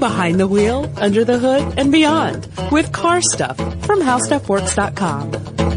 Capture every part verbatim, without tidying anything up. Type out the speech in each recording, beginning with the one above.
behind the wheel, under the hood, and beyond with Car Stuff from how stuff works dot com.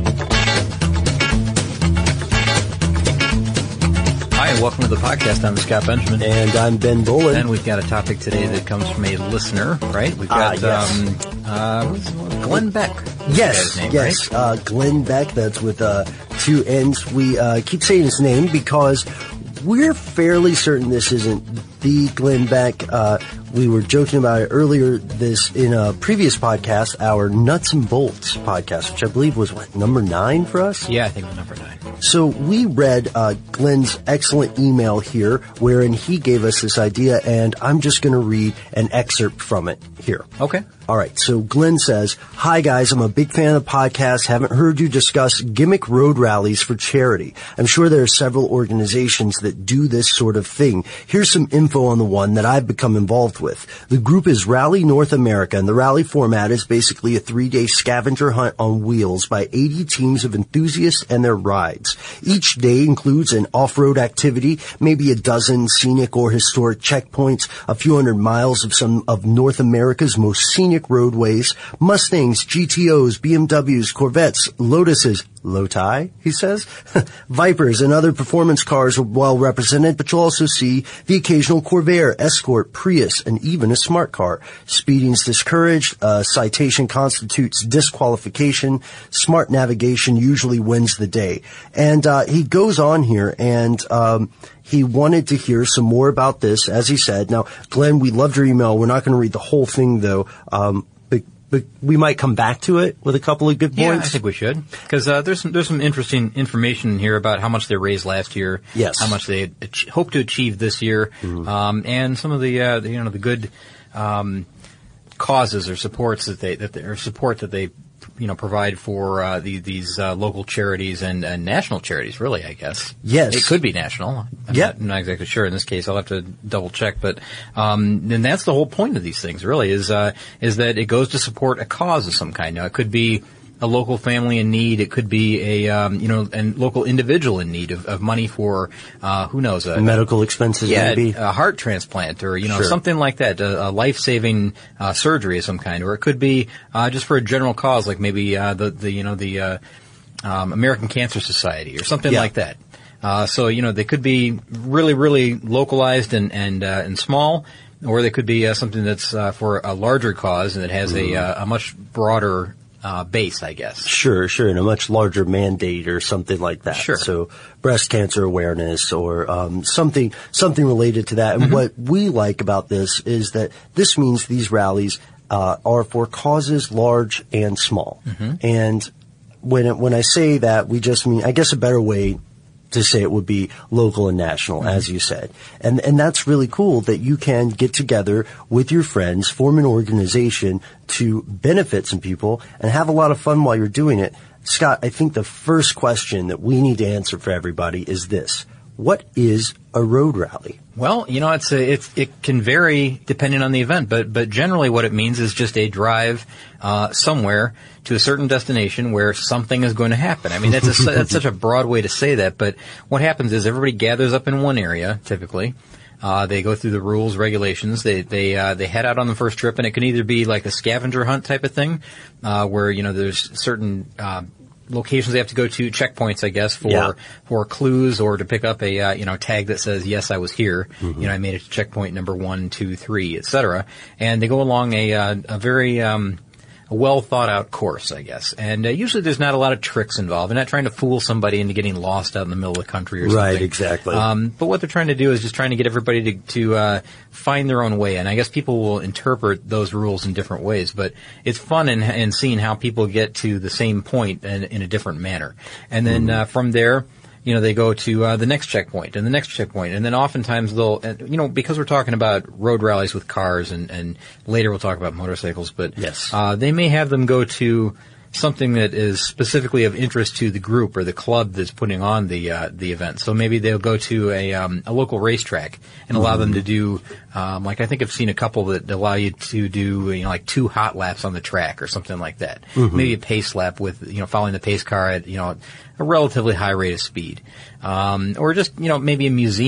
Hi, and welcome to the podcast. I'm Scott Benjamin. And I'm Ben Bolin. And we've got a topic today that comes from a listener, right? We've got uh, yes. um, uh, what's, Glenn Beck. Yes, name, yes. Right? Uh, Glenn Beck, that's with uh, two N's. We uh, keep saying his name because we're fairly certain this isn't the Glenn Beck. Uh, we were joking about it earlier this in a previous podcast, our Nuts and Bolts podcast, which I believe was, what, number nine for us? Yeah, I think it was number nine. So we read uh, Glenn's excellent email here wherein he gave us this idea, and I'm just going to read an excerpt from it here. Okay. All right, so Glenn says, "Hi guys, I'm a big fan of podcasts. Haven't heard you discuss gimmick road rallies for charity. I'm sure there are several organizations that do this sort of thing. Here's some info on the one that I've become involved with. The group is Rally North America, and the rally format is basically a three-day scavenger hunt on wheels by eighty teams of enthusiasts and their rides. Each day includes an off-road activity, maybe a dozen scenic or historic checkpoints, a few hundred miles of some of North America's most scenic roadways, Mustangs, G T Os, B M Ws, Corvettes, Lotuses, Lotai, he says, Vipers, and other performance cars are well represented, but you'll also see the occasional Corvair, Escort, Prius, and even a smart car. Speeding's discouraged, uh, citation constitutes disqualification, smart navigation usually wins the day." And uh, he goes on here, and um he wanted to hear some more about this, as he said. Now, Glenn, we loved your email. We're not going to read the whole thing, though, um, but, but we might come back to it with a couple of good points. Yeah, I think we should, because uh, there's some, there's some interesting information here about how much they raised last year, yes, how much they ach- hope to achieve this year, mm-hmm. um, and some of the, uh, the you know the good um, causes or supports that they that they, or support that they. you know, provide for uh, the, these uh, local charities and, and national charities, really, I guess. Yes. It could be national. I'm, yep. not, I'm not exactly sure in this case. I'll have to double check. But um, and that's the whole point of these things, really, is uh, is that it goes to support a cause of some kind. Now, it could be a local family in need. It could be a, um, you know, a local individual in need of, of money for, uh, who knows, a medical expenses, yeah, maybe a heart transplant, or you know, sure. something like that, a, a life-saving uh, surgery of some kind, or it could be uh, just for a general cause, like maybe uh, the, the, you know, the uh, um, American Cancer Society or something yeah. like that. Uh, so you know, they could be really, really localized and and uh, and small, or they could be uh, something that's uh, for a larger cause and that has mm. a, uh, a much broader. Uh, base, I guess. Sure, sure, and a much larger mandate or something like that. Sure. So breast cancer awareness or um, something something related to that. And mm-hmm. what we like about this is that this means these rallies uh, are for causes large and small. Mm-hmm. And when it, when I say that, we just mean, I guess a better way to say it would be local and national, mm-hmm. as you said. And and that's really cool that you can get together with your friends, form an organization to benefit some people and have a lot of fun while you're doing it. Scott, I think the first question that we need to answer for everybody is this. What is a road rally? Well, you know, it's a, it's, it can vary depending on the event, but, but generally what it means is just a drive, uh, somewhere to a certain destination where something is going to happen. I mean, that's a, that's such a broad way to say that, but what happens is everybody gathers up in one area, typically. Uh, they go through the rules, regulations. They, they, uh, they head out on the first trip, and it can either be like a scavenger hunt type of thing, uh, where, you know, there's certain, uh, locations they have to go to, checkpoints, I guess, for yeah. for clues or to pick up a uh, you know tag that says yes, I was here. Mm-hmm. You know, I made it to checkpoint number one, two, three, et cetera. And they go along a uh, a very um, a well thought out course, I guess. And uh, usually there's not a lot of tricks involved. They're not trying to fool somebody into getting lost out in the middle of the country or something. Right, exactly. Um, but what they're trying to do is just trying to get everybody to, to uh, find their own way. And I guess people will interpret those rules in different ways. But it's fun in, in seeing how people get to the same point in, in a different manner. And then mm-hmm. uh, from there, you know, they go to uh, the next checkpoint and the next checkpoint, and then oftentimes they'll, uh, you know, because we're talking about road rallies with cars, and, and later we'll talk about motorcycles, but yes. uh, they may have them go to something that is specifically of interest to the group or the club that's putting on the uh, the event. So maybe they'll go to a um, a local racetrack and allow mm-hmm. them to do, um, like I think I've seen a couple that allow you to do, you know, like two hot laps on the track or something like that. Mm-hmm. Maybe a pace lap with, you know, following the pace car at, you know, a relatively high rate of speed. Um, or just, you know, maybe a museum.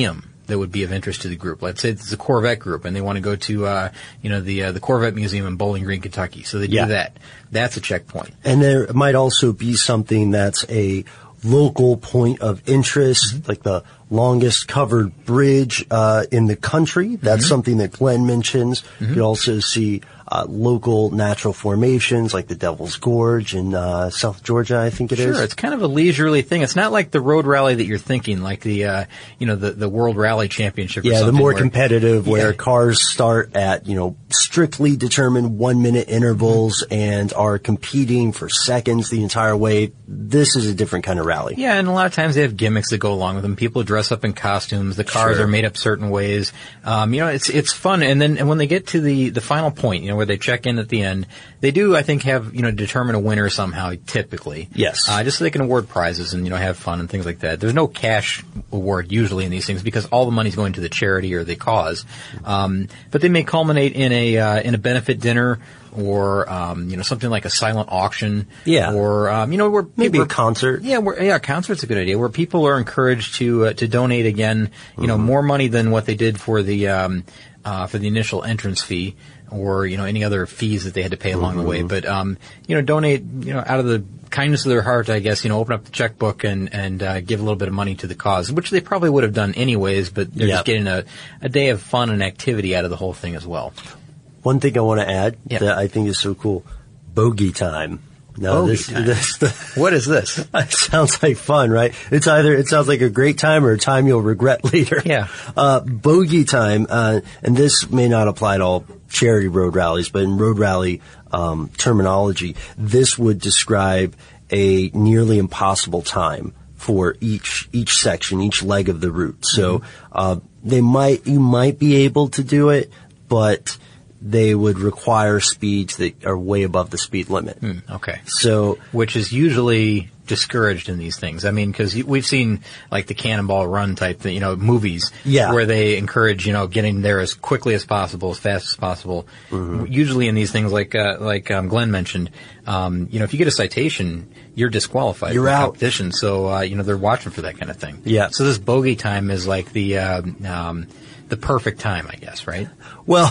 that would be of interest to the group. Let's say it's a Corvette group and they want to go to, uh, you know, the, uh, the Corvette Museum in Bowling Green, Kentucky. So they do Yeah. that. That's a checkpoint. And there might also be something that's a local point of interest, mm-hmm. like the longest covered bridge uh, in the country. That's mm-hmm. something that Glenn mentions. Mm-hmm. You also see uh, local natural formations like the Devil's Gorge in uh, South Georgia, I think it sure, is. Sure, it's kind of a leisurely thing. It's not like the road rally that you're thinking, like the, uh, you know, the, the World Rally Championship or yeah, something. Yeah, the more where, competitive, where yeah. cars start at, you know, strictly determined one-minute intervals mm-hmm. and are competing for seconds the entire way. This is a different kind of rally. Yeah, and a lot of times they have gimmicks that go along with them. People dress up in costumes. The cars sure. are made up certain ways. Um, you know, it's it's fun. And then and when they get to the, the final point, you know, where they check in at the end, they do, I think, have, you know, determine a winner somehow, typically. Yes. Uh, just so they can award prizes and, you know, have fun and things like that. There's no cash award usually in these things because all the money's going to the charity or the cause. Um, but they may culminate in a uh, in a benefit dinner or, um, you know, something like a silent auction. Yeah. Or, um, you know, where maybe people, a concert. Yeah, where, yeah, a concert's a good idea, where people are encouraged to, uh, to donate again, you mm-hmm. know, more money than what they did for the, um, uh, for the initial entrance fee or, you know, any other fees that they had to pay along mm-hmm. the way. But, um, you know, donate, you know, out of the kindness of their heart, I guess, you know, open up the checkbook and, and, uh, give a little bit of money to the cause, which they probably would have done anyways, but they're yep. just getting a, a day of fun and activity out of the whole thing as well. One thing I want to add yep. that I think is so cool, bogey time. No, bogey this, time. this, the, what is this? It sounds like fun, right? It's either, it sounds like a great time or a time you'll regret later. Yeah. Uh, bogey time, uh, and this may not apply to all charity road rallies, but in road rally, um, terminology, this would describe a nearly impossible time for each, each section, each leg of the route. So, mm-hmm. uh, they might, you might be able to do it, but they would require speeds that are way above the speed limit. Mm, okay. So, which is usually discouraged in these things. I mean, because we've seen like the Cannonball Run type, thing, you know, movies yeah. where they encourage, you know, getting there as quickly as possible, as fast as possible. Mm-hmm. Usually in these things, like uh, like um, Glenn mentioned, um, you know, if you get a citation, you're disqualified you're from out. competition. So uh, you know, they're watching for that kind of thing. Yeah. So this bogey time is like the uh, um, the perfect time, I guess, right? Well.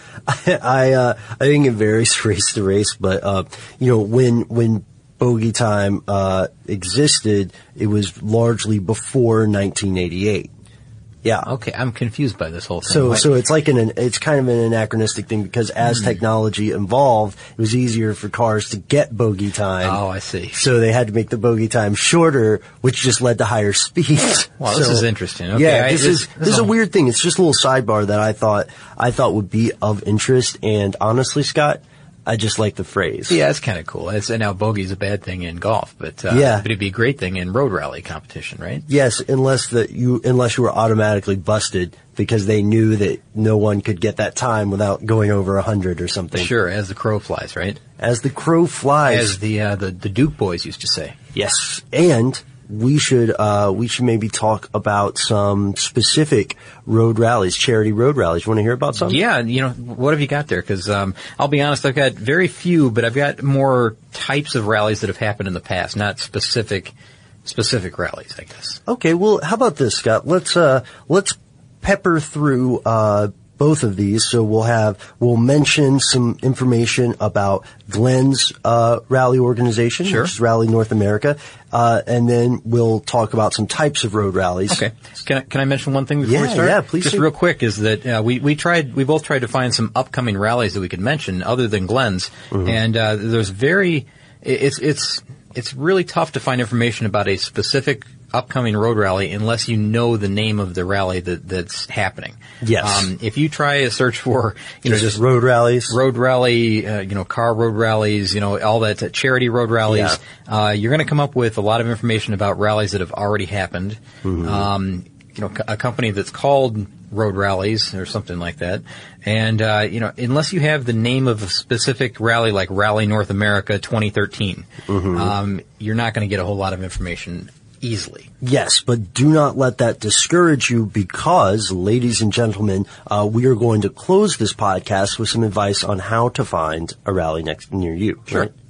I, I, uh, I think it varies race to race, but, uh, you know, when, when bogey time, uh, existed, it was largely before nineteen eighty-eight. Yeah. Okay, I'm confused by this whole thing. So, Why? so it's like an, it's kind of an anachronistic thing because as mm. technology evolved, it was easier for cars to get bogey time. Oh, I see. So they had to make the bogey time shorter, which just led to higher speeds. Wow, so, this is interesting. Okay, yeah, I, this, this is, this, this is a weird thing. It's just a little sidebar that I thought, I thought would be of interest. And honestly, Scott, I just like the phrase. Yeah, it's kind of cool. It's, and now bogey's a bad thing in golf, but uh, yeah. but it'd be a great thing in road rally competition, right? Yes, unless that you unless you were automatically busted because they knew that no one could get that time without going over a hundred or something. Sure, as the crow flies, right? As the crow flies, as the uh, the the Duke boys used to say. Yes, and we should uh we should maybe talk about some specific road rallies, charity road rallies. You want to hear about some? Yeah, you know, what have you got there? Because um, I'll be honest, I've got very few, but I've got more types of rallies that have happened in the past, not specific specific rallies, I guess. Okay, well, how about this, Scott? Let's uh let's pepper through uh both of these. So we'll have, we'll mention some information about Glenn's, uh, rally organization, sure. which is Rally North America. Uh, and then we'll talk about some types of road rallies. Okay. Can I, can I mention one thing before yeah, we start? Yeah, please. Just do. real quick is that, uh, we, we tried, we both tried to find some upcoming rallies that we could mention other than Glenn's. Mm-hmm. And, uh, there's very, it's, it's, it's really tough to find information about a specific upcoming road rally unless you know the name of the rally that, that's happening. Yes. Um, if you try a search for, you know, just, just road rallies, road rally, uh, you know, car road rallies, you know, all that uh, charity road rallies, yeah. uh, you're going to come up with a lot of information about rallies that have already happened. Mm-hmm. Um, you know, a company that's called Road Rallies or something like that. And, uh, you know, unless you have the name of a specific rally like Rally North America twenty thirteen, mm-hmm. um, you're not going to get a whole lot of information easily. Yes, but do not let that discourage you because, ladies and gentlemen, uh, we are going to close this podcast with some advice on how to find a rally next near you. Sure. Right?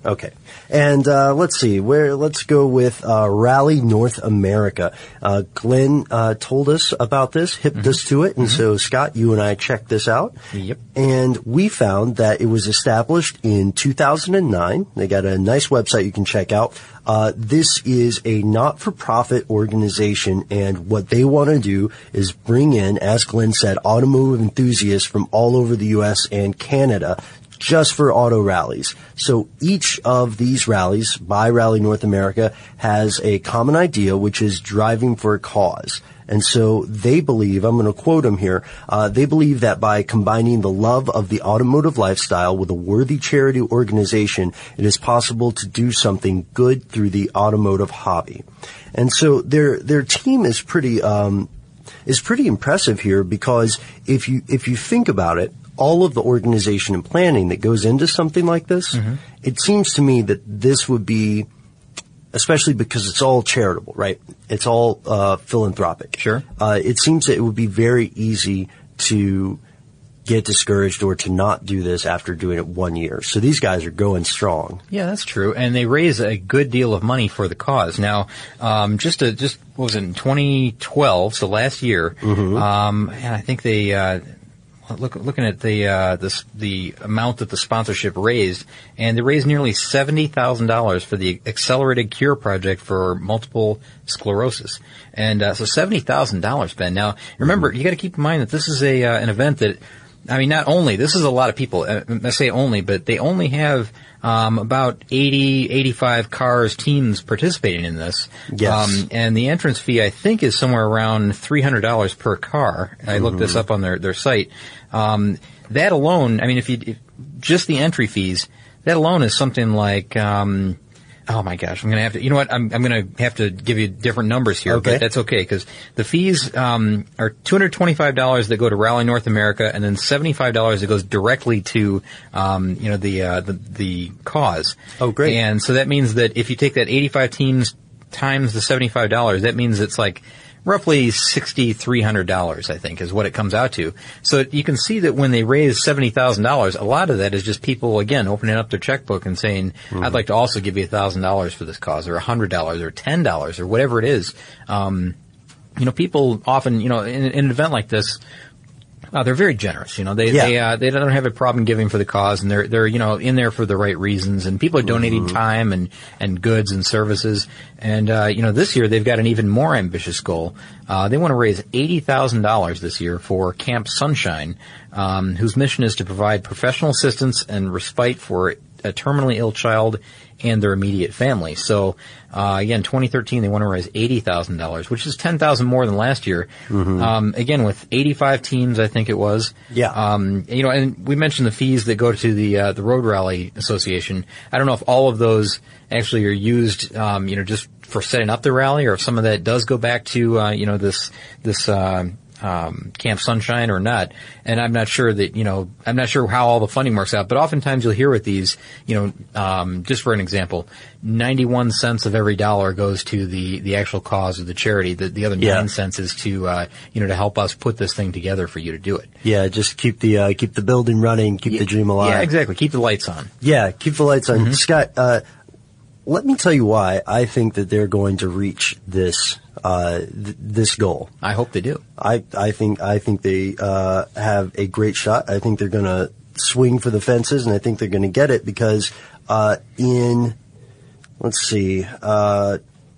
Okay. And, uh, let's see, where, let's go with, uh, Rally North America. Uh, Glenn, uh, told us about this, hipped mm-hmm. us to it. And mm-hmm. so, Scott, you and I checked this out. Yep. And we found that it was established in two thousand nine. They got a nice website you can check out. Uh, this is a not-for-profit organization, and what they want to do is bring in, as Glenn said, automotive enthusiasts from all over the U S and Canada just for auto rallies. So each of these rallies by Rally North America has a common idea, which is driving for a cause. And so they believe, I'm going to quote them here, uh, they believe that by combining the love of the automotive lifestyle with a worthy charity organization, it is possible to do something good through the automotive hobby. And so their, their team is pretty, um, is pretty impressive here, because if you, if you think about it, all of the organization and planning that goes into something like this, mm-hmm. it seems to me that this would be, especially because it's all charitable, right? It's all uh philanthropic. Sure. Uh it seems that it would be very easy to get discouraged or to not do this after doing it one year. So these guys are going strong. Yeah, that's true. And they raise a good deal of money for the cause. Now, um just to, just, what was it, in twenty twelve, so last year, mm-hmm. um and I think they, uh Look, looking at the uh, the the amount that the sponsorship raised, and they raised nearly seventy thousand dollars for the Accelerated Cure Project for multiple sclerosis, and uh, so seventy thousand dollars, Ben. Now, remember, you got to keep in mind that this is a uh, an event that, I mean, not only this is a lot of people. Uh, I say only, but they only have um about eighty, eighty-five cars, teams participating in this. Yes. Um, and the entrance fee, I think, is somewhere around three hundred dollars per car. I mm-hmm. looked this up on their their site. Um, that alone, I mean, if you, if, just the entry fees, that alone is something like, um, oh my gosh, I'm gonna have to, you know what, I'm, I'm gonna have to give you different numbers here, okay. But that's okay, because the fees, um, are two hundred twenty-five dollars that go to Rally North America, and then seventy-five dollars that goes directly to, um, you know, the, uh, the, the cause. Oh, great. And so that means that if you take that eighty-five teams times the seventy-five dollars, that means it's like, roughly six thousand three hundred dollars, I think, is what it comes out to. So you can see that when they raise seventy thousand dollars, a lot of that is just people, again, opening up their checkbook and saying, mm-hmm. I'd like to also give you one thousand dollars for this cause, or one hundred dollars, or ten dollars, or whatever it is. Um, you know, people often, you know, in, in an event like this, Uh, they're very generous, you know. They yeah. they uh, they don't have a problem giving for the cause, and they're they're you know in there for the right reasons. And people are donating mm-hmm. time and and goods and services. And uh, you know, this year they've got an even more ambitious goal. Uh, they want to raise eighty thousand dollars this year for Camp Sunshine, um, whose mission is to provide professional assistance and respite for a terminally ill child and their immediate family. So, uh, again, twenty thirteen, they want to raise eighty thousand dollars, which is ten thousand dollars more than last year. Mm-hmm. Um, again, with eighty-five teams, I think it was. Yeah. Um, you know, and we mentioned the fees that go to the, uh, the Road Rally Association. I don't know if all of those actually are used, um, you know, just for setting up the rally, or if some of that does go back to, uh, you know, this, this, uh, um, Camp Sunshine or not. And I'm not sure that, you know, I'm not sure how all the funding works out, but oftentimes you'll hear with these, you know, um, just for an example, ninety-one cents of every dollar goes to the, the actual cause of the charity. The, the other yeah. nine cents is to, uh, you know, to help us put this thing together for you to do it. Yeah, just keep the, uh, keep the building running, keep yeah, the dream alive. Yeah, exactly. Keep the lights on. Yeah, keep the lights on. Mm-hmm. Scott, uh, let me tell you why I think that they're going to reach this, uh, th- this goal. I hope they do. I, I think, I think they, uh, have a great shot. I think they're gonna swing for the fences, and I think they're gonna get it because, uh, in, let's see, uh,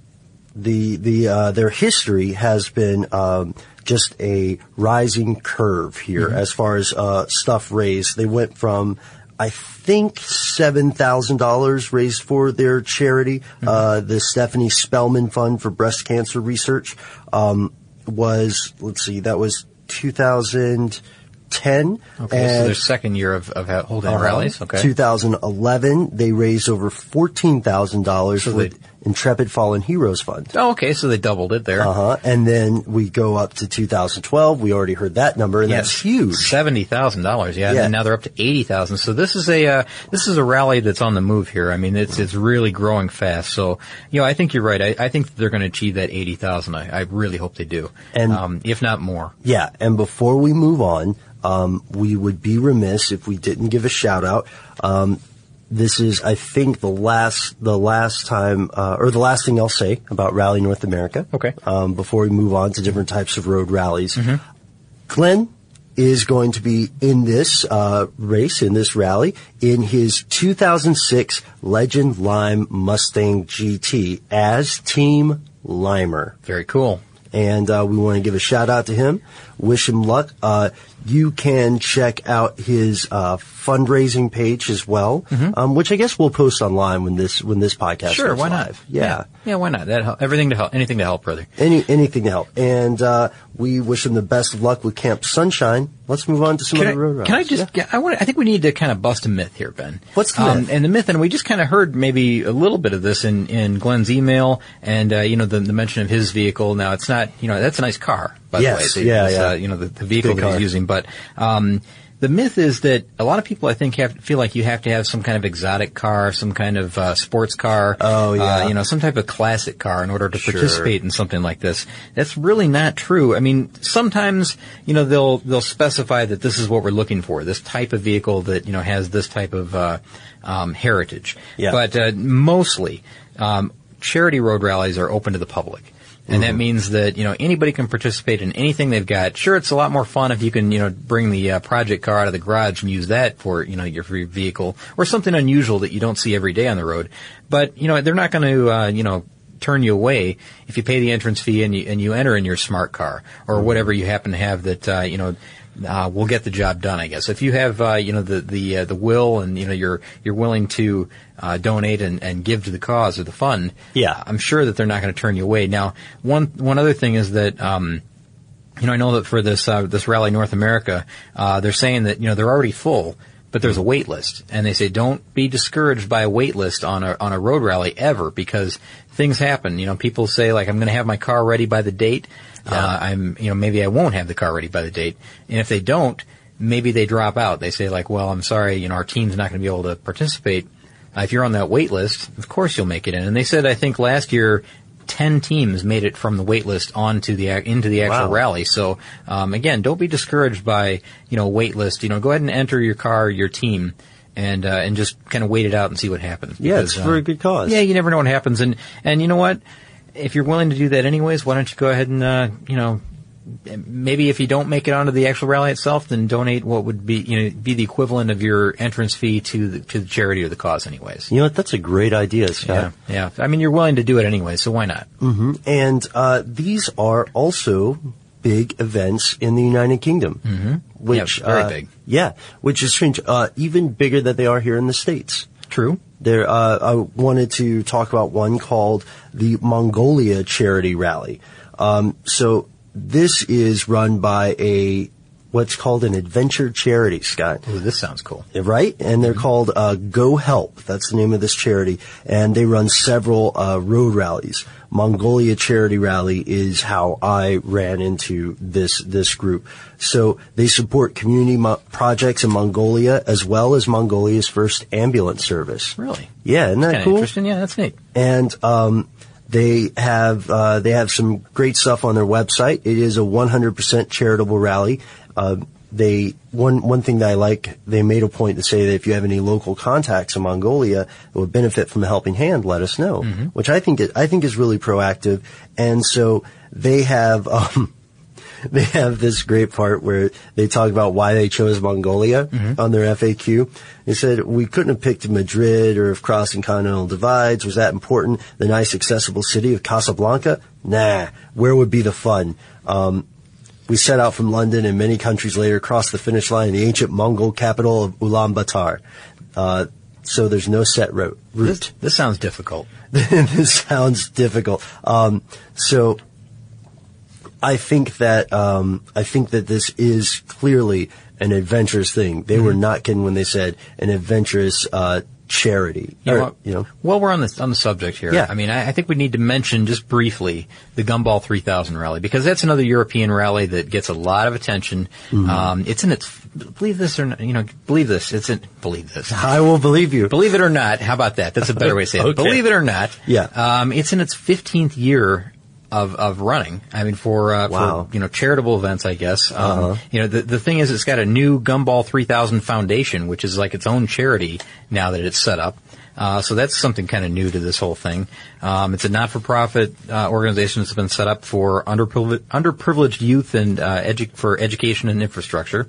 the, the, uh, their history has been, um, just a rising curve here mm-hmm. as far as, uh, stuff raised. They went from, I think seven thousand dollars raised for their charity. Mm-hmm. Uh, the Stephanie Spellman Fund for Breast Cancer Research, um, was, let's see, that was two thousand ten. Okay, and, so their second year of, of holding uh, rallies. Okay. two thousand eleven, they raised over fourteen thousand dollars so for they, Intrepid Fallen Heroes Fund. Oh, okay, so they doubled it there. Uh-huh. And then we go up to two thousand twelve. We already heard that number, and yes. that's huge. seventy thousand dollars, yeah, yeah. And now they're up to eighty thousand dollars. So this is a, uh, this is a rally that's on the move here. I mean, it's, it's really growing fast. So, you know, I think you're right. I, I think they're going to achieve that eighty thousand dollars. I, I really hope they do. And, um, if not more. Yeah, and before we move on, um, we would be remiss if we didn't give a shout out. Um, this is, I think, the last the last time, uh, or the last thing I'll say about Rally North America. Okay. Um, before we move on to different types of road rallies. Mm-hmm. Glenn is going to be in this uh, race, in this rally, in his two thousand six Legend Lime Mustang G T as Team Limer. Very cool. And uh, we want to give a shout out to him. Wish him luck. Uh, you can check out his uh, fundraising page as well, mm-hmm. um, which I guess we'll post online when this when this podcast sure, goes why live. not? Yeah. yeah, yeah, why not? That help. Everything to help, anything to help, brother. Any anything to help. And uh, we wish him the best of luck with Camp Sunshine. Let's move on to some can other I, road rallies. Can I just? Yeah. I want. I think we need to kind of bust a myth here, Ben. What's the um, myth? And the myth, and we just kind of heard maybe a little bit of this in in Glenn's email, and uh, you know the, the mention of his vehicle. Now it's not. You know that's a nice car, by yes, the way. Yeah, it's, yeah. Uh, you know the, the vehicle Good that car. he's using, but. Um, The myth is that a lot of people, I think, have feel like you have to have some kind of exotic car, some kind of uh, sports car, oh, yeah. uh, you know, some type of classic car in order to Sure. participate in something like this. That's really not true. I mean, sometimes, you know, they'll they'll specify that this is what we're looking for, this type of vehicle that, you know, has this type of uh, um, heritage. Yeah. But uh, mostly, um, charity road rallies are open to the public. And that means that, you know, anybody can participate in anything they've got. Sure, it's a lot more fun if you can, you know, bring the uh, project car out of the garage and use that for, you know, your, for your vehicle or something unusual that you don't see every day on the road. But, you know, they're not going to, uh, you know, turn you away if you pay the entrance fee and you, and you enter in your smart car or whatever you happen to have that, uh, you know, Uh, will get the job done, I guess. If you have, uh, you know, the, the, uh, the will and, you know, you're, you're willing to, uh, donate and, and give to the cause or the fund. Yeah. I'm sure that they're not going to turn you away. Now, one, one other thing is that, um, you know, I know that for this, uh, this Rally North America, uh, they're saying that, you know, they're already full, but there's a wait list. And they say don't be discouraged by a wait list on a, on a road rally ever because things happen. You know, people say like, I'm going to have my car ready by the date. Yeah. Uh, I'm, you know, maybe I won't have the car ready by the date. And if they don't, maybe they drop out. They say like, well, I'm sorry, you know, our team's not going to be able to participate. Uh, if you're on that wait list, of course you'll make it in. And they said, I think last year, ten teams made it from the wait list onto the, into the actual Wow. rally. So, um, again, don't be discouraged by, you know, wait list. You know, go ahead and enter your car, your team. And, uh, and just kind of wait it out and see what happens. Yeah, because, it's for uh, a good cause. Yeah, you never know what happens. And, and you know what? If you're willing to do that anyways, why don't you go ahead and, uh, you know, maybe if you don't make it onto the actual rally itself, then donate what would be, you know, be the equivalent of your entrance fee to the, to the charity or the cause anyways. You know what? That's a great idea, Scott. Yeah, yeah. I mean, you're willing to do it anyway, so why not? Mm-hmm. And, uh, these are also big events in the United Kingdom. Mm-hmm. Which, yeah, very uh, big. Yeah, which is strange. Uh, even bigger than they are here in the States. True. There, uh, I wanted to talk about one called the Mongolia Charity Rally. Um, so this is run by a, what's called an adventure charity, Scott. Ooh, this sounds cool. Right? And they're mm-hmm. called, uh, Go Help. That's the name of this charity. And they run several, uh, road rallies. Mongolia Charity Rally is how I ran into this, this group. So they support community mo- projects in Mongolia as well as Mongolia's first ambulance service. Really? Yeah, isn't that Kinda cool? Interesting. Yeah, that's neat. And, um, they have, uh, they have some great stuff on their website. It is a one hundred percent charitable rally. Uh, they, one, one thing that I like, they made a point to say that if you have any local contacts in Mongolia that would benefit from a helping hand, let us know. Mm-hmm. Which I think, it, I think is really proactive. And so they have, um, they have this great part where they talk about why they chose Mongolia mm-hmm. on their F A Q. They said, we couldn't have picked Madrid or if crossing continental divides was that important. The nice accessible city of Casablanca? Nah. Where would be the fun? Um, we set out from London and many countries later crossed the finish line in the ancient Mongol capital of Ulaanbaatar. Uh, so there's no set route. This, this sounds difficult. This sounds difficult. Um, so I think that um, I think that this is clearly an adventurous thing. They mm-hmm. were not kidding when they said an adventurous uh, charity. You or, know, you know, while we're on the on the subject here, yeah. I mean, I, I think we need to mention just briefly the Gumball three thousand rally because that's another European rally that gets a lot of attention. Mm-hmm. Um, it's in its believe this or not, you know, believe this. It's in believe this. I will believe you. Believe it or not. How about that? That's a better way to say it. Okay. Believe it or not. Yeah. Um, it's in its fifteenth year of, of running. I mean, for, uh, wow. for, you know, charitable events, I guess. Um, uh-huh. you know, the, the thing is, it's got a new Gumball three thousand Foundation, which is like its own charity now that it's set up. Uh, so that's something kind of new to this whole thing. Um, it's a not-for-profit, uh, organization that's been set up for underprivileged, underprivileged youth and, uh, edu- for education and infrastructure.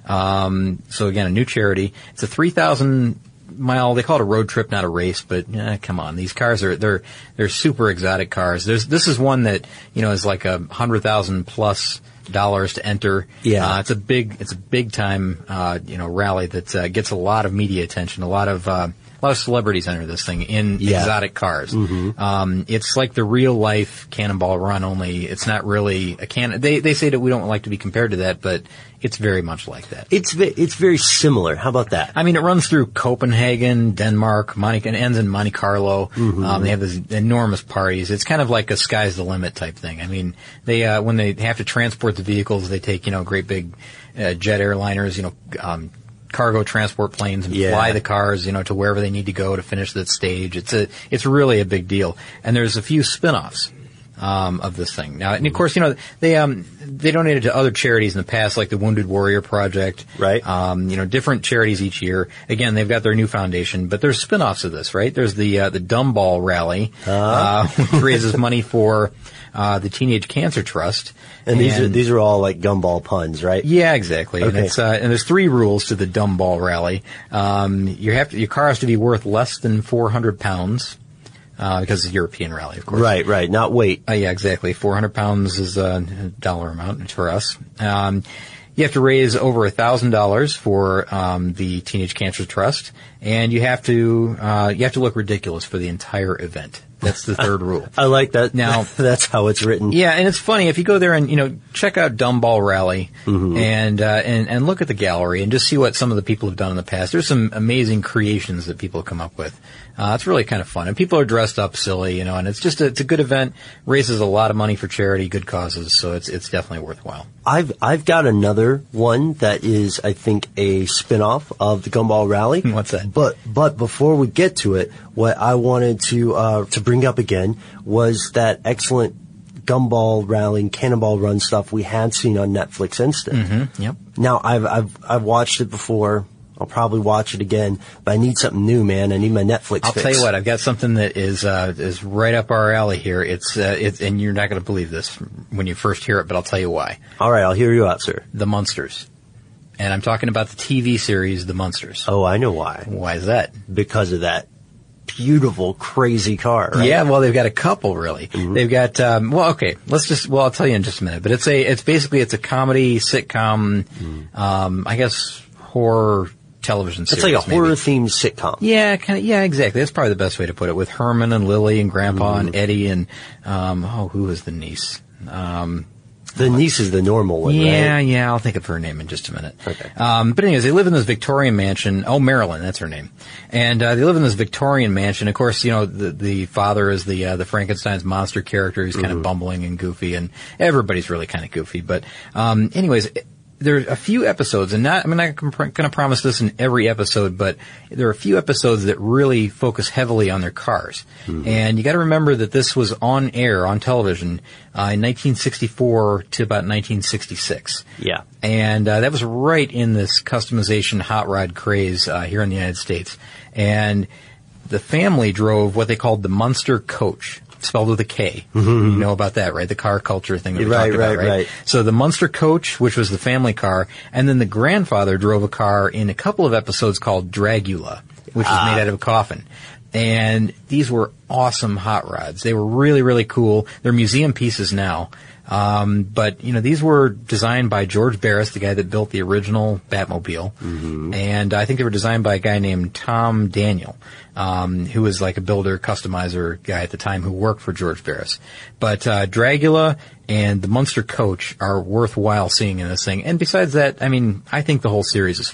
Um, so again, a new charity. It's a three thousand mile, they call it a road trip, not a race, but eh, come on, these cars are, they're, they're super exotic cars. There's, this is one that, you know, is like a hundred thousand plus dollars to enter. Yeah. Uh, it's a big, it's a big time, uh, you know, rally that, uh, gets a lot of media attention, a lot of, uh, a lot of celebrities enter this thing in yeah. exotic cars. Mm-hmm. Um, it's like the real life Cannonball Run, only it's not really a can. They they say that we don't like to be compared to that, but it's very much like that. It's ve- it's very similar. How about that? I mean, it runs through Copenhagen, Denmark, Monte, and ends in Monte Carlo. Mm-hmm. Um, they have these enormous parties. It's kind of like a sky's the limit type thing. I mean, they uh, when they have to transport the vehicles, they take you know great big uh, jet airliners, you know. Um, cargo transport planes and yeah. fly the cars, you know, to wherever they need to go to finish that stage. It's a, it's really a big deal. And there's a few spin-offs, um, of this thing. Now, and of course, you know, they, um, they donated to other charities in the past, like the Wounded Warrior Project. Right. Um, you know, different charities each year. Again, they've got their new foundation, but there's spin-offs of this, right? There's the, uh, the Dumball Rally, uh, uh which raises money for, uh, the Teenage Cancer Trust. And, and these are these are all like gumball puns, right? Yeah, exactly. Okay. And it's uh, and there's three rules to the Dumball Rally. Um, you have to, your car has to be worth less than four hundred pounds, uh, because it's a European rally, of course. Right, right. Not weight. Uh, yeah, exactly. four hundred pounds is a dollar amount for us. Um, you have to raise over a thousand dollars for um, the Teenage Cancer Trust, and you have to uh, you have to look ridiculous for the entire event. That's the third rule. I like that. Now, that's how it's written. Yeah, and it's funny if you go there and you know check out Dumball Rally mm-hmm. and uh, and and look at the gallery and just see what some of the people have done in the past. There's some amazing creations that people have come up with. Uh, it's really kind of fun, and people are dressed up silly, you know. And it's just a, it's a good event, raises a lot of money for charity, good causes. So it's it's definitely worthwhile. I've I've got another one that is, I think, a spin-off of the Gumball Rally. What's that? But but before we get to it, what I wanted to uh, to bring up again was that excellent Gumball Rally and Cannonball Run stuff we had seen on Netflix Instant. Mm-hmm. Yep. Now I've I've I've watched it before. I'll probably watch it again, but I need something new, man. I need my Netflix I'll fix. tell you what, I've got something that is uh, is right up our alley here. It's uh, it's and you're not going to believe this when you first hear it, but I'll tell you why. All right, I'll hear you out, sir. The Munsters. And I'm talking about the T V series The Munsters. Oh, I know why. Why is that? Because of that beautiful, crazy car, right? Yeah, well, they've got a couple, really. Mm-hmm. They've got, um, well, okay, let's just, well, I'll tell you in just a minute. But it's a, it's basically, it's a comedy, sitcom, mm. um, I guess, horror television series. It's like a maybe. horror-themed sitcom. Yeah, kind of, yeah, exactly. That's probably the best way to put it. With Herman and Lily and Grandpa mm. and Eddie and, um, oh, who was the niece? Um, The niece is the normal one, yeah, right? Yeah, I'll think of her name in just a minute. Okay. Um, but anyways, they live in this Victorian mansion. Oh, Marilyn, that's her name. And, uh, they live in this Victorian mansion. Of course, you know, the, the father is the, uh, the Frankenstein's monster character. He's kind mm-hmm. of bumbling and goofy, and everybody's really kind of goofy. But, um, anyways, there's a few episodes, and not, I'm not going to promise this in every episode, but there are a few episodes that really focus heavily on their cars. Mm-hmm. And you got to remember that this was on air, on television, uh, in nineteen sixty-four to about nineteen sixty-six. Yeah. And, uh, that was right in this customization hot rod craze, uh, here in the United States. And the family drove what they called the Munster Coach. Spelled with a K. Mm-hmm. You know about that, right? The car culture thing that we right, talked about, right, right? right? So the Munster Coach, which was the family car, and then the grandfather drove a car in a couple of episodes called Dragula, which ah. was made out of a coffin. And these were awesome hot rods. They were really, really cool. They're museum pieces now. Um, but, you know, these were designed by George Barris, the guy that built the original Batmobile. Mm-hmm. And I think they were designed by a guy named Tom Daniel, um, who was like a builder, customizer guy at the time who worked for George Barris. But, uh, Dragula and the Munster Coach are worthwhile seeing in this thing. And besides that, I mean, I think the whole series is funny.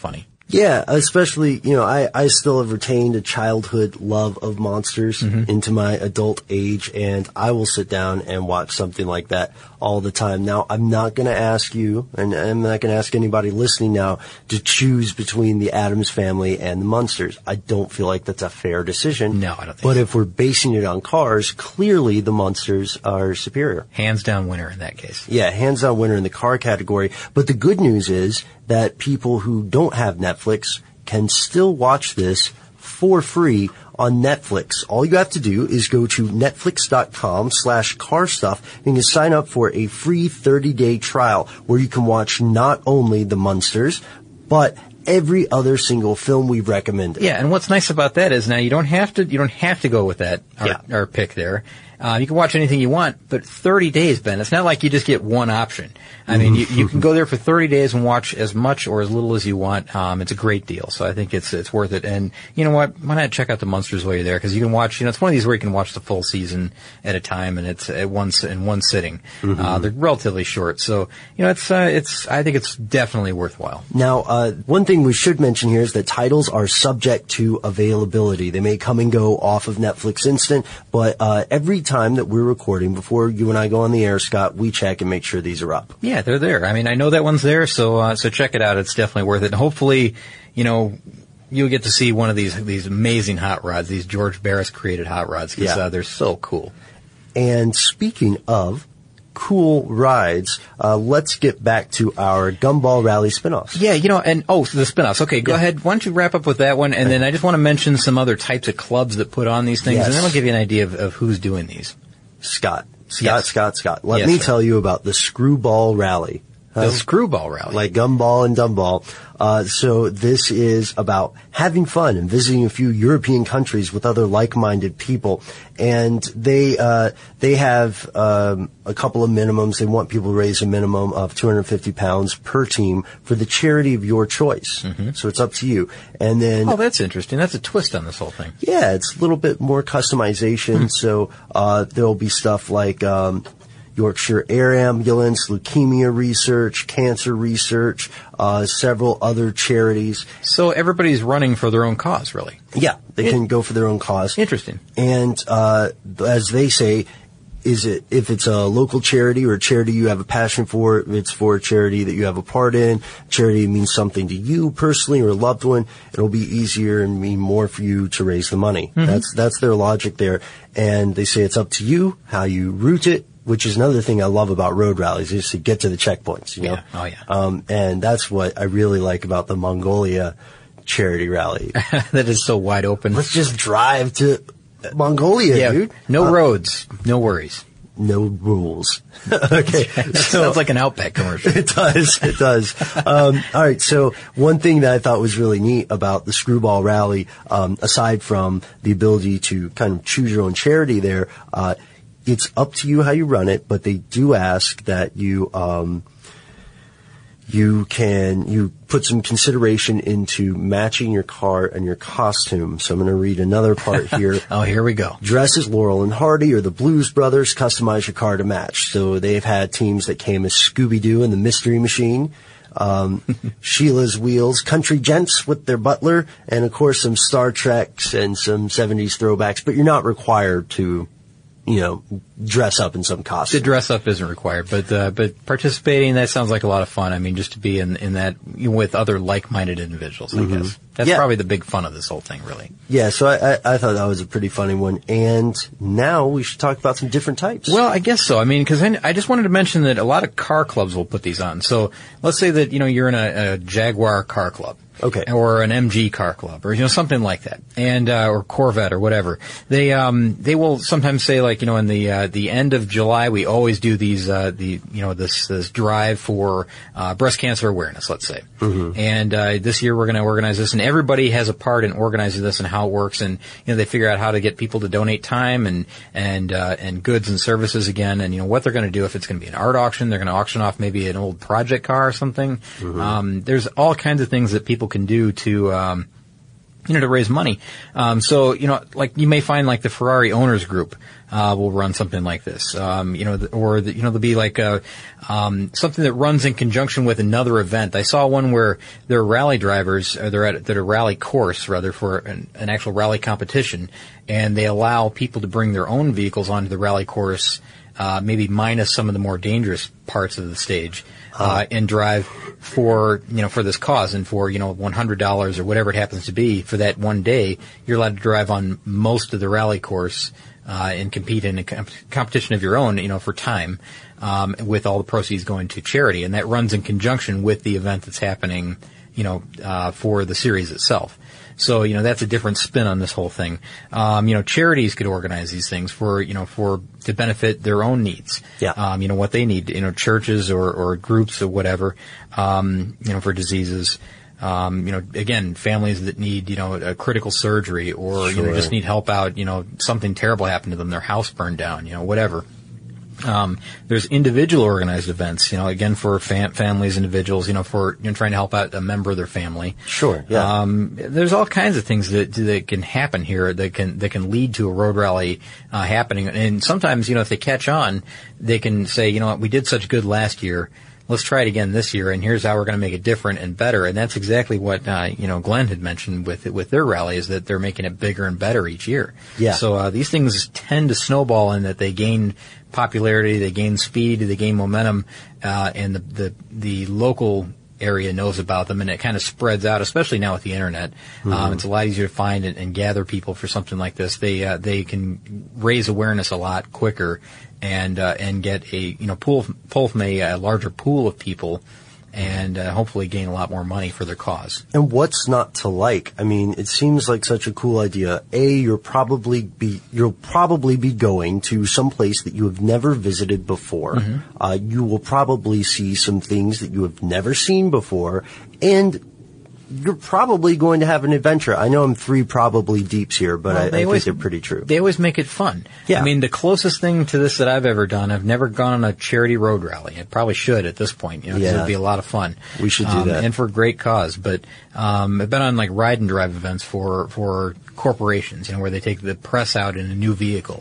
Yeah, especially, you know, I, I still have retained a childhood love of monsters mm-hmm. into my adult age, and I will sit down and watch something like that all the time. Now, I'm not going to ask you, and I'm not going to ask anybody listening now, to choose between the Addams Family and the Munsters. I don't feel like that's a fair decision. No, I don't think But so. if we're basing it on Cars, clearly the Munsters are superior. Hands down winner in that case. Yeah, hands down winner in the car category. But the good news is that people who don't have Netflix can still watch this for free on Netflix. All you have to do is go to netflix.com slash car stuff and you can sign up for a free thirty day trial where you can watch not only the Munsters, but every other single film we've recommended. Yeah, and what's nice about that is now you don't have to you don't have to go with that our, yeah. our pick there. Uh, you can watch anything you want, but thirty days, Ben. It's not like you just get one option. I mean, you, you can go there for thirty days and watch as much or as little as you want. Um, it's a great deal, so I think it's it's worth it. And you know what? Why not check out the Munsters while you're there? Because you can watch. You know, it's one of these where you can watch the full season at a time, and it's at once in one sitting. Mm-hmm. Uh, they're relatively short, so you know, it's uh, it's. I think it's definitely worthwhile. Now, uh, one thing we should mention here is that titles are subject to availability. They may come and go off of Netflix Instant, but uh, every time that we're recording, before you and I go on the air, Scott, we check and make sure these are up. Yeah, they're there. I mean, I know that one's there, so uh, so check it out. It's definitely worth it. And hopefully, you know, you'll get to see one of these these amazing hot rods, these George Barris created hot rods, because yeah. uh, they're so cool. And speaking of cool rides, uh, let's get back to our Gumball Rally spinoffs. Yeah, you know, and oh, so the spinoffs. Okay, go yeah. ahead. Why don't you wrap up with that one, and then I just want to mention some other types of clubs that put on these things, yes. and then I'll give you an idea of, of who's doing these. Scott. Scott, yes. Scott, Scott. Let yes, me sir. tell you about the Screwball Rally. The Screwball Rally. Like Gumball and Dumball. Uh, so this is about having fun and visiting a few European countries with other like-minded people. And they, uh, they have, um, a couple of minimums. They want people to raise a minimum of two hundred fifty pounds per team for the charity of your choice. Mm-hmm. So it's up to you. And then. Oh, that's interesting. That's a twist on this whole thing. Yeah, it's a little bit more customization. Hmm. So, uh, there'll be stuff like, um, Yorkshire Air Ambulance, leukemia research, cancer research, uh, several other charities. So everybody's running for their own cause, really. Yeah, they it, can go for their own cause. Interesting. And, uh, as they say, is it, if it's a local charity or a charity you have a passion for, if it's for a charity that you have a part in, charity means something to you personally or a loved one, it'll be easier and mean more for you to raise the money. Mm-hmm. That's, that's their logic there. And they say it's up to you how you route it, which is another thing I love about road rallies, is to get to the checkpoints, you know? Yeah. Oh, yeah. Um, and that's what I really like about the Mongolia charity rally. That is so wide open. Let's just drive to Mongolia, yeah, dude. No uh, roads, no worries. No rules. Okay. That so, sounds like an Outback commercial. It does. It does. um, all right. So one thing that I thought was really neat about the Screwball Rally, um, aside from the ability to kind of choose your own charity there, uh, it's up to you how you run it, but they do ask that you, um, you can, you put some consideration into matching your car and your costume. So I'm going to read another part here. Oh, here we go. Dress as Laurel and Hardy or the Blues Brothers, customize your car to match. So they've had teams that came as Scooby-Doo and the Mystery Machine, um, Sheila's Wheels, Country Gents with their butler, and of course some Star Treks and some seventies throwbacks, but you're not required to, you know, dress up in some costume. The dress up isn't required, but uh, but participating, that sounds like a lot of fun. I mean, just to be in in that, you know, with other like-minded individuals, I mm-hmm. guess. That's yeah. probably the big fun of this whole thing, really. Yeah, so I, I, I thought that was a pretty funny one. And now we should talk about some different types. Well, I guess so. I mean, because I, I just wanted to mention that a lot of car clubs will put these on. So let's say that, you know, you're in a, a Jaguar car club. Okay. Or an M G car club, or, you know, something like that. And, uh, or Corvette or whatever. They, um, they will sometimes say, like, you know, in the, uh, the end of July, we always do these, uh, the, you know, this, this drive for, uh, breast cancer awareness, let's say. Mm-hmm. And, uh, this year we're going to organize this, and everybody has a part in organizing this and how it works. And, you know, they figure out how to get people to donate time and, and, uh, and goods and services again. And, you know, what they're going to do, if it's going to be an art auction, they're going to auction off maybe an old project car or something. Mm-hmm. Um, there's all kinds of things that people can do to, um, you know, to raise money. Um, so, you know, like you may find like the Ferrari owners group, uh, will run something like this. Um, you know, the, or the, you know, there'll be like a, um, something that runs in conjunction with another event. I saw one where there are rally drivers, or they're at, they're at a rally course rather for an, an actual rally competition, and they allow people to bring their own vehicles onto the rally course, uh, maybe minus some of the more dangerous parts of the stage. Uh, and drive for, you know, for this cause, and for, you know, one hundred dollars or whatever it happens to be for that one day, you're allowed to drive on most of the rally course, uh, and compete in a comp- competition of your own, you know, for time, um, with all the proceeds going to charity. And that runs in conjunction with the event that's happening, you know, uh, for the series itself. So, you know, that's a different spin on this whole thing. Um, you know, charities could organize these things for, you know, for, to benefit their own needs. Yeah. Um, you know, what they need, you know, churches or, or groups or whatever, um, you know, for diseases. Um, you know, again, families that need, you know, a critical surgery, or, Sure. you know, just need help out, you know, something terrible happened to them, their house burned down, you know, whatever. Um, there's individual organized events, you know, again, for fam- families, individuals, you know, for, you know, trying to help out a member of their family. Sure, yeah. Um, there's all kinds of things that, that can happen here that can, that can lead to a road rally, uh, happening. And sometimes, you know, if they catch on, they can say, you know what, we did such good last year. Let's try it again this year, and here's how we're going to make it different and better. And that's exactly what, uh, you know, Glenn had mentioned with, with their rally, is that they're making it bigger and better each year. Yeah. So, uh, these things tend to snowball in that they gain popularity, they gain speed, they gain momentum, uh, and the, the, the local area knows about them, and it kind of spreads out, especially now with the internet. Mm-hmm. Um, it's a lot easier to find and, and gather people for something like this. They, uh, they can raise awareness a lot quicker, and, uh, and get a, you know, pull, pull from a, a larger pool of people, and uh, hopefully gain a lot more money for their cause. And what's not to like? I mean, it seems like such a cool idea. A, you're probably be you'll probably be going to some place that you have never visited before. Mm-hmm. Uh, you will probably see some things that you have never seen before, and you're probably going to have an adventure. I know I'm three probably deeps here, but well, I, I always, think they're pretty true. They always make it fun. Yeah. I mean, the closest thing to this that I've ever done, I've never gone on a charity road rally. I probably should at this point, you know, because yeah. it'd be a lot of fun. We should do um, that. And for a great cause. But um, I've been on like ride and drive events for, for corporations, you know, where they take the press out in a new vehicle.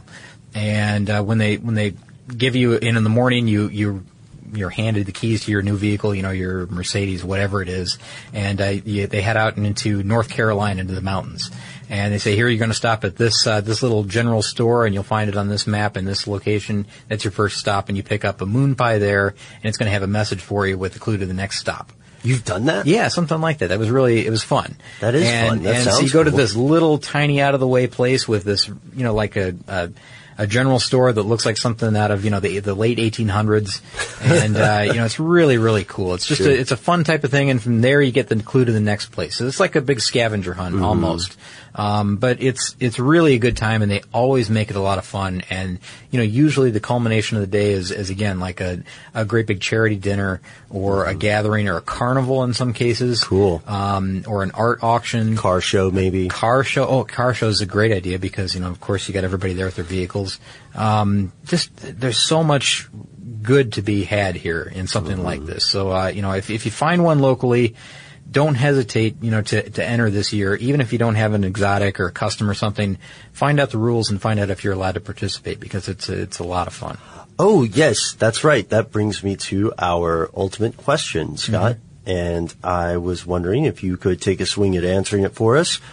And uh, when they when they give you in in the morning, you you you're handed the keys to your new vehicle, you know, your Mercedes, whatever it is, and uh, you, they head out into North Carolina, into the mountains, and they say, here you're going to stop at this uh, this little general store, and you'll find it on this map in this location. That's your first stop, and you pick up a moon pie there, and it's going to have a message for you with a clue to the next stop. You've done that? Yeah, something like that. That was really, it was fun. That is and, fun. That and sounds so you go cool. to this little tiny out of the way place with this, you know, like a, a a general store that looks like something out of, you know, the the late eighteen hundreds, and uh, you know, it's really really cool. It's just sure. a, it's a fun type of thing, and from there you get the clue to the next place. So it's like a big scavenger hunt mm-hmm. almost. Um, but it's it's really a good time, and they always make it a lot of fun. And you know, usually the culmination of the day is, is again like a a great big charity dinner, or mm-hmm. a gathering, or a carnival in some cases. Cool. Um, or an art auction, car show maybe. Car show. Oh, car show is a great idea because you know, of course, you got everybody there with their vehicles. Um, just there's so much good to be had here in something mm-hmm. like this. So uh, you know, if if you find one locally, don't hesitate, you know, to, to enter this year. Even if you don't have an exotic or a custom or something, find out the rules and find out if you're allowed to participate, because it's a, it's a lot of fun. Oh, yes, that's right. That brings me to our ultimate question, Scott. Mm-hmm. And I was wondering if you could take a swing at answering it for us.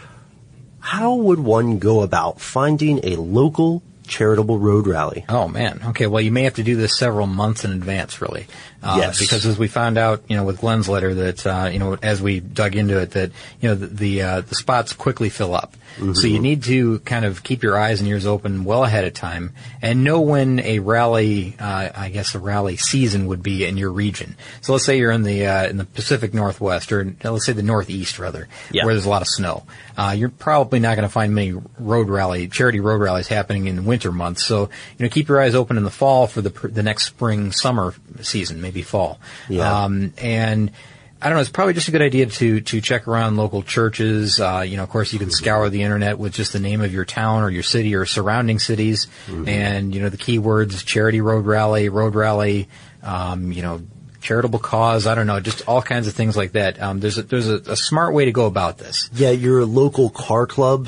How would one go about finding a local charitable road rally? Oh, man. Okay, well, you may have to do this several months in advance, really. Uh, yes. Because as we found out, you know, with Glenn's letter that, uh, you know, as we dug into it, that, you know, the, the, uh, the spots quickly fill up. Mm-hmm. So you need to kind of keep your eyes and ears open well ahead of time and know when a rally, uh, I guess a rally season would be in your region. So let's say you're in the, uh, in the Pacific Northwest, or let's say the Northeast rather, yeah. where there's a lot of snow. Uh, you're probably not going to find many road rally, charity road rallies happening in the winter months. So, you know, keep your eyes open in the fall for the, the next spring, summer season, maybe fall. Yeah. Um, and I don't know, it's probably just a good idea to, to check around local churches. Uh, you know, of course you can scour the internet with just the name of your town or your city or surrounding cities. Mm-hmm. And, you know, the keywords, charity road rally, road rally, um, you know, charitable cause, I don't know, just all kinds of things like that. Um, there's a, there's a, a smart way to go about this. Yeah, your local car clubs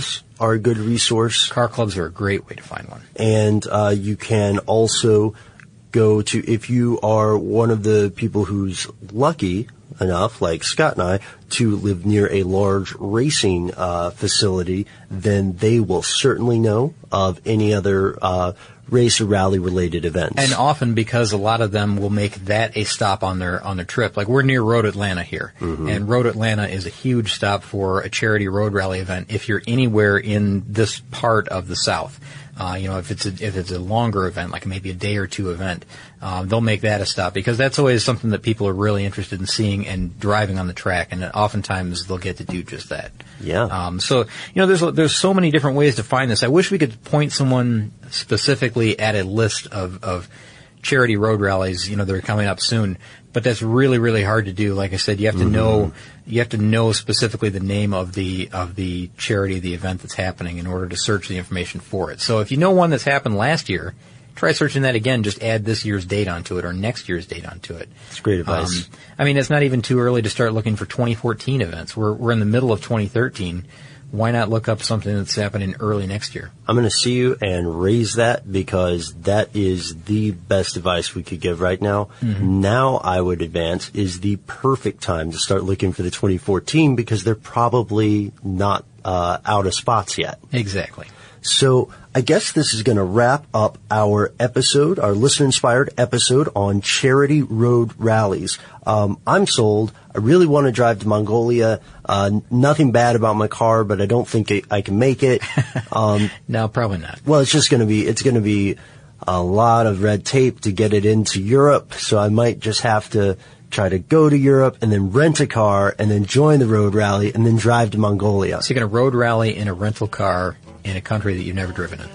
are a good resource. Car clubs are a great way to find one. And uh, you can also go to, if you are one of the people who's lucky enough, like Scott and I, to live near a large racing uh, facility, then they will certainly know of any other uh, race or rally related events. And often because a lot of them will make that a stop on their on their trip. Like we're near Road Atlanta here, mm-hmm. and Road Atlanta is a huge stop for a charity road rally event if you're anywhere in this part of the South. Uh, you know, if it's a, if it's a longer event, like maybe a day or two event, um, they'll make that a stop because that's always something that people are really interested in seeing and driving on the track, and oftentimes they'll get to do just that. Yeah. Um, so, you know, there's there's so many different ways to find this. I wish we could point someone specifically at a list of of charity road rallies, you know, that are coming up soon. But that's really, really hard to do. Like I said, you have to mm-hmm. know, you have to know specifically the name of the, of the charity, the event that's happening in order to search the information for it. So if you know one that's happened last year, try searching that again. Just add this year's date onto it or next year's date onto it. That's great advice. Um, I mean, it's not even too early to start looking for twenty fourteen events. We're, we're in the middle of twenty thirteen. Why not look up something that's happening early next year? I'm going to see you and raise that because that is the best advice we could give right now. Mm-hmm. Now I would advance is the perfect time to start looking for the twenty fourteen because they're probably not uh, out of spots yet. Exactly. So I guess this is going to wrap up our episode, our listener-inspired episode on charity road rallies. Um, I'm sold. I really want to drive to Mongolia. Uh, nothing bad about my car, but I don't think I, I can make it. Um, no, probably not. Well, it's just going to be, it's going to be a lot of red tape to get it into Europe. So I might just have to try to go to Europe and then rent a car and then join the road rally and then drive to Mongolia. So you're going to road rally in a rental car in a country that you've never driven in.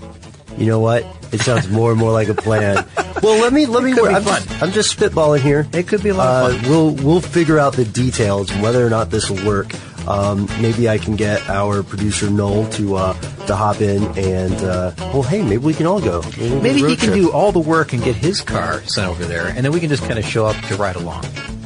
You know what? It sounds more and more like a plan. Well, let me let me. Could be I'm, fun. Just, I'm just spitballing here. It could be a lot uh, of fun. We'll we'll figure out the details and whether or not this will work. Um, maybe I can get our producer Noel to uh, to hop in and uh, well, hey, maybe we can all go. Maybe, maybe he can trip. do all the work and get his car sent over there, and then we can just kind of show up to ride along.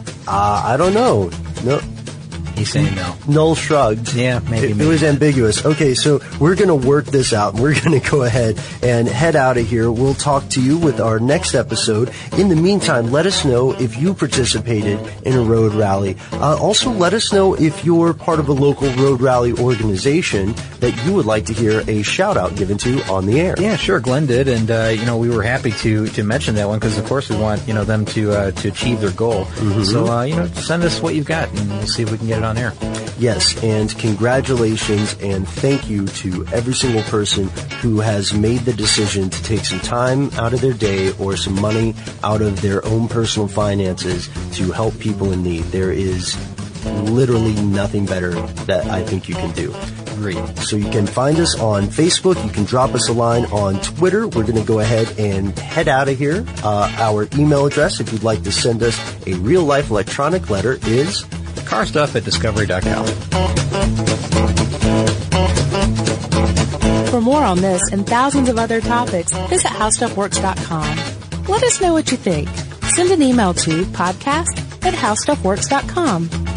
Uh, I don't know. No. He's saying no. Noel shrugged. Yeah, maybe. It, maybe. it was ambiguous. Okay, so we're going to work this out. We're going to go ahead and head out of here. We'll talk to you with our next episode. In the meantime, let us know if you participated in a road rally. Uh, also, let us know if you're part of a local road rally organization that you would like to hear a shout-out given to on the air. Yeah, sure. Glenn did, and uh, you know, we were happy to to mention that one because, of course, we want you know them to uh, to achieve their goal. Mm-hmm. So, uh, you know, send us what you've got, and we'll see if we can get it on air. Yes, and congratulations and thank you to every single person who has made the decision to take some time out of their day or some money out of their own personal finances to help people in need. There is literally nothing better that I think you can do. Great. So you can find us on Facebook. You can drop us a line on Twitter. We're going to go ahead and head out of here. Uh, our email address, if you'd like to send us a real-life electronic letter, is carstuff at discovery dot com. For more on this and thousands of other topics, visit how stuff works dot com. Let us know what you think. Send an email to podcast at how stuff works dot com.